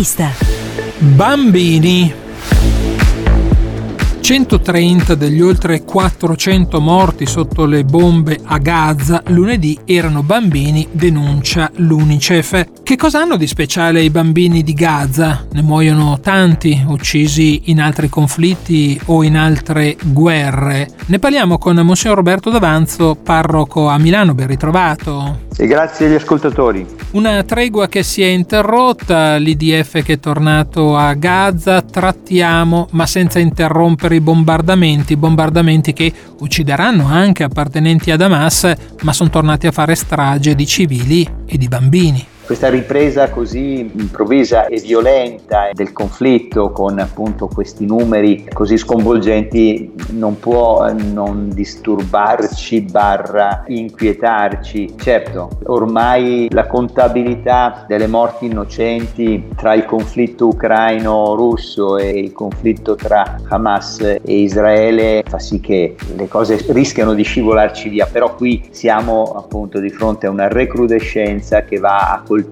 L'intervista. Bambini. 130 degli oltre 400 morti sotto le bombe a Gaza lunedì erano bambini, denuncia l'UNICEF. Che cosa hanno di speciale i bambini di Gaza? Ne muoiono tanti, uccisi in altri conflitti o in altre guerre. Ne parliamo con Monsignor Roberto D'Avanzo, parroco a Milano. Ben ritrovato. E grazie agli ascoltatori. Una tregua che si è interrotta, l'IDF che è tornato a Gaza, trattiamo ma senza interrompere i bombardamenti che uccideranno anche appartenenti ad Hamas, ma sono tornati a fare strage di civili e di bambini. Questa ripresa così improvvisa e violenta del conflitto, con appunto questi numeri così sconvolgenti, non può non disturbarci / inquietarci. Certo, ormai la contabilità delle morti innocenti tra il conflitto ucraino-russo e il conflitto tra Hamas e Israele fa sì che le cose rischiano di scivolarci via, però qui siamo appunto di fronte a una recrudescenza che va a colpire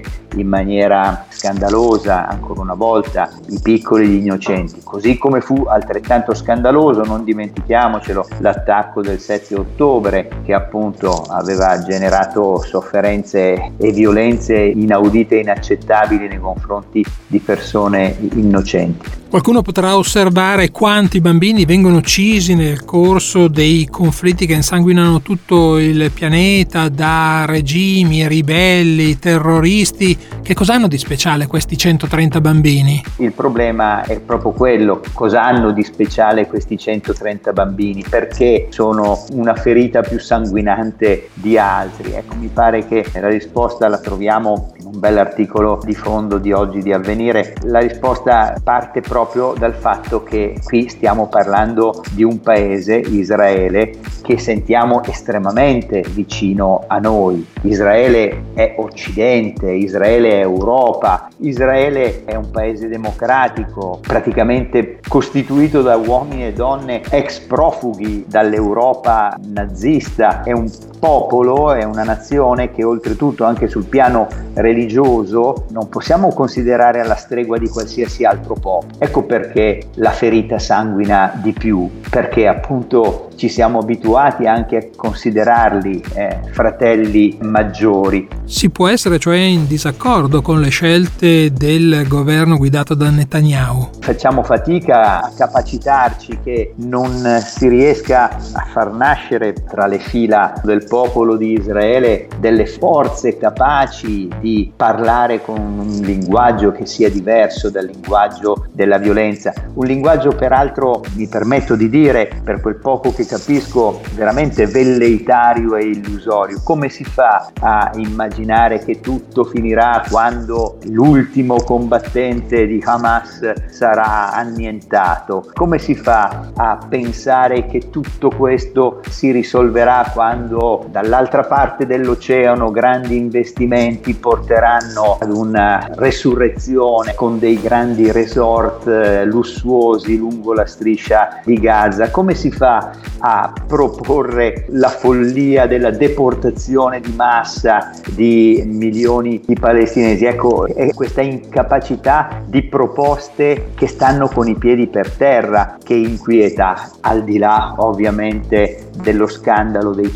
in maniera scandalosa ancora una volta i piccoli e gli innocenti, così come fu altrettanto scandaloso, non dimentichiamocelo, l'attacco del 7 ottobre che appunto aveva generato sofferenze e violenze inaudite e inaccettabili nei confronti di persone innocenti. Qualcuno potrà osservare quanti bambini vengono uccisi nel corso dei conflitti che insanguinano tutto il pianeta, da regimi, ribelli, terroristi. Che cosa hanno di speciale questi 130 bambini? Il problema è proprio quello: cosa hanno di speciale questi 130 bambini? Perché sono una ferita più sanguinante di altri? Ecco, mi pare che la risposta la troviamo in un bell'articolo di fondo di oggi di Avvenire. La risposta parte proprio dal fatto che qui stiamo parlando di un paese, Israele, che sentiamo estremamente vicino a noi. Israele è Occidente, Israele è Europa, Israele è un paese democratico, praticamente costituito da uomini e donne ex profughi dall'Europa nazista. È un popolo, è una nazione che oltretutto anche sul piano religioso non possiamo considerare alla stregua di qualsiasi altro popolo. Ecco perché la ferita sanguina di più, perché appunto ci siamo abituati anche a considerarli fratelli maggiori. Si può essere cioè in disaccordo con le scelte del governo guidato da Netanyahu. Facciamo fatica a capacitarci che non si riesca a far nascere tra le fila del popolo di Israele delle forze capaci di parlare con un linguaggio che sia diverso dal linguaggio della violenza. Un linguaggio peraltro, mi permetto di dire, per quel poco che capisco, veramente velleitario e illusorio. Come si fa a immaginare che tutto finirà quando l'ultimo combattente di Hamas sarà annientato? Come si fa a pensare che tutto questo si risolverà quando dall'altra parte dell'oceano grandi investimenti porteranno ad una resurrezione con dei grandi resort lussuosi lungo la striscia di Gaza? Come si fa a proporre la follia della deportazione di massa di milioni di palestinesi? Ecco, è questa incapacità di proposte che stanno con i piedi per terra che inquieta, al di là ovviamente dello scandalo dei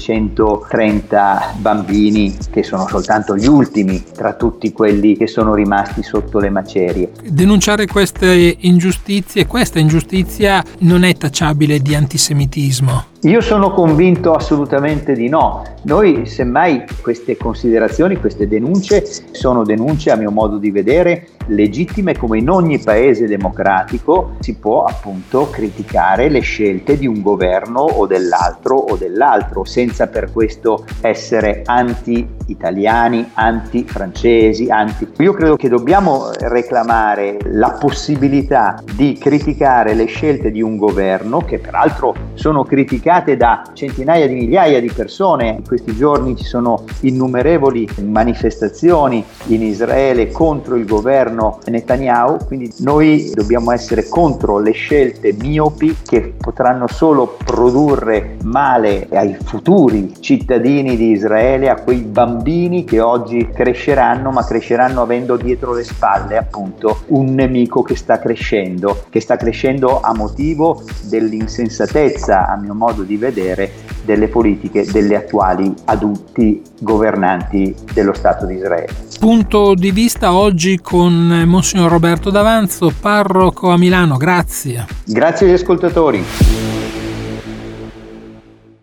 130 bambini che sono soltanto gli ultimi tra tutti quelli che sono rimasti sotto le macerie. Denunciare queste ingiustizie, questa ingiustizia non è tacciabile di antisemitismo? Io sono convinto assolutamente di no. Noi semmai queste considerazioni, queste denunce sono denunce a mio modo di vedere legittime, come in ogni paese democratico si può appunto criticare le scelte di un governo o dell'altro senza per questo essere anti-italiani, anti-francesi, Io credo che dobbiamo reclamare la possibilità di criticare le scelte di un governo, che peraltro sono criticate praticate da centinaia di migliaia di persone. In questi giorni ci sono innumerevoli manifestazioni in Israele contro il governo Netanyahu, quindi noi dobbiamo essere contro le scelte miopi che potranno solo produrre male ai futuri cittadini di Israele, a quei bambini che oggi cresceranno, ma cresceranno avendo dietro le spalle appunto un nemico che sta crescendo a motivo dell'insensatezza, a mio modo di vedere, delle politiche delle attuali adulti governanti dello Stato di Israele. Punto di vista oggi con Monsignor Roberto D'Avanzo, parroco a Milano. Grazie. Grazie agli ascoltatori.